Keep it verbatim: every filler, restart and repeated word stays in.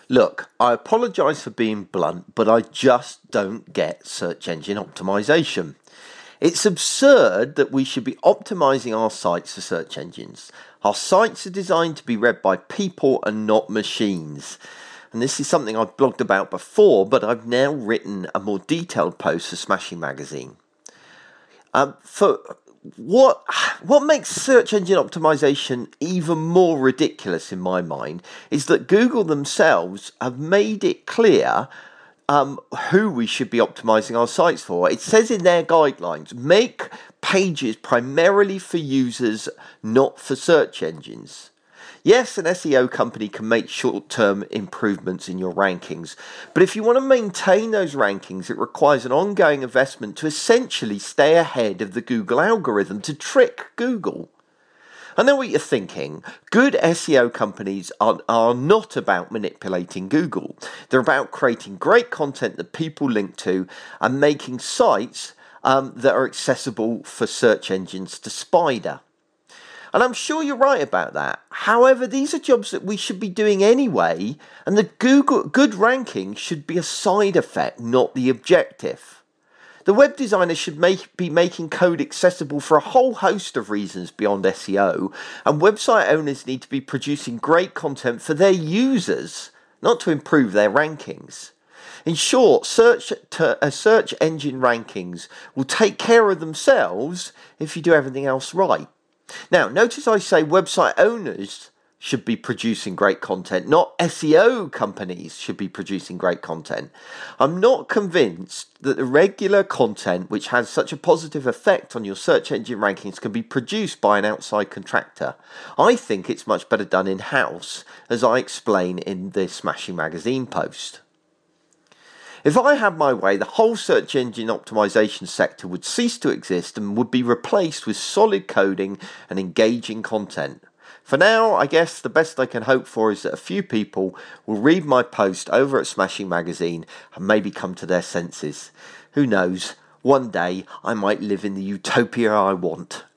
Look, I apologise for being blunt, but I just don't get search engine optimization. It's absurd that we should be optimizing our sites for search engines. Our sites are designed to be read by people and not machines. And this is something I've blogged about before, but I've now written a more detailed post for Smashing Magazine. Um, for what what makes search engine optimization even more ridiculous in my mind is that Google themselves have made it clear um, who we should be optimizing our sites for. It says in their guidelines, make pages primarily for users, not for search engines. Yes, an S E O company can make short-term improvements in your rankings, but if you want to maintain those rankings, it requires an ongoing investment to essentially stay ahead of the Google algorithm, to trick Google. I know what you're thinking. Good S E O companies are, are not about manipulating Google. They're about creating great content that people link to and making sites um, that are accessible for search engines to spider. And I'm sure you're right about that. However, these are jobs that we should be doing anyway, and the Google good ranking should be a side effect, not the objective. The web designer should make, be making code accessible for a whole host of reasons beyond S E O, and website owners need to be producing great content for their users, not to improve their rankings. In short, search, to, uh, search engine rankings will take care of themselves if you do everything else right. Now, notice I say website owners should be producing great content, not S E O companies should be producing great content. I'm not convinced that the regular content which has such a positive effect on your search engine rankings can be produced by an outside contractor. I think it's much better done in-house, as I explain in this Smashing Magazine post. If I had my way, the whole search engine optimization sector would cease to exist and would be replaced with solid coding and engaging content. For now, I guess the best I can hope for is that a few people will read my post over at Smashing Magazine and maybe come to their senses. Who knows, one day I might live in the utopia I want.